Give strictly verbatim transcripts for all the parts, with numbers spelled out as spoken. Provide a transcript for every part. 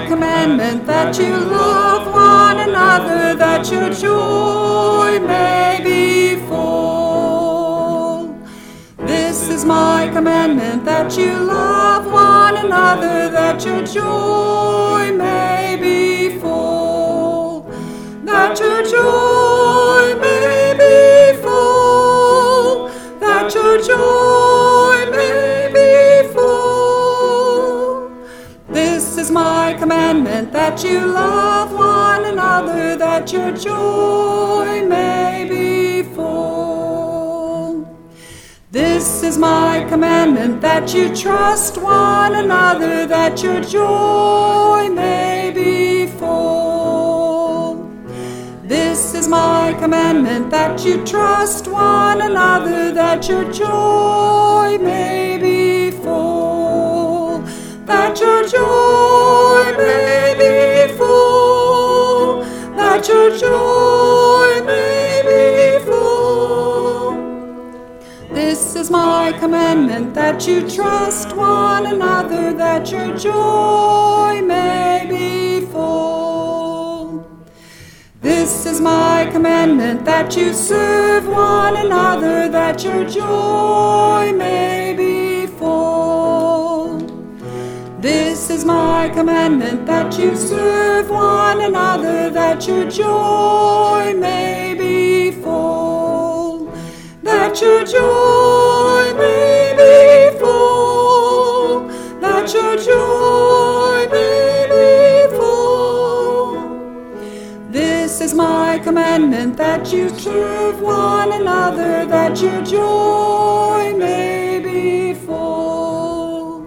commandment, that you love one another, that your joy may be full. This is my commandment, that you love one another, that your joy may be full. That your joy may be full. That your joy may be full. This is my commandment, that you love one another, that your joy may be full. This is my commandment, that you trust one another, that your joy may be full. This is my commandment, that you trust one another, that your joy may be full. That your joy may be full. That your joy may be full. This is my commandment, that you trust one another, that your joy may be full. This is my commandment, that you serve one another, that your joy may be full. This is my commandment, that you serve one another, that your joy may be full. That your joy may be full. That your joy may be full. This is my commandment, that you serve one another, that your joy may be full.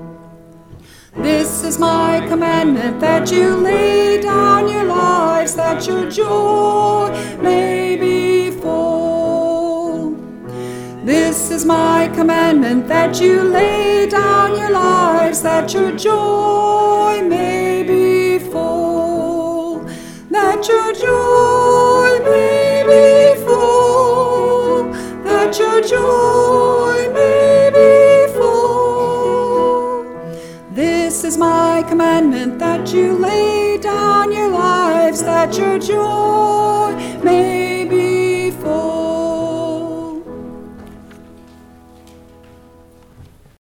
This is my commandment, that you lay down your lives, that your joy may be full. This is my commandment, that you lay down your lives, that your joy may be full. That your joy may be full. That your joy may be full. This is my commandment, that you lay down your lives, that your joy may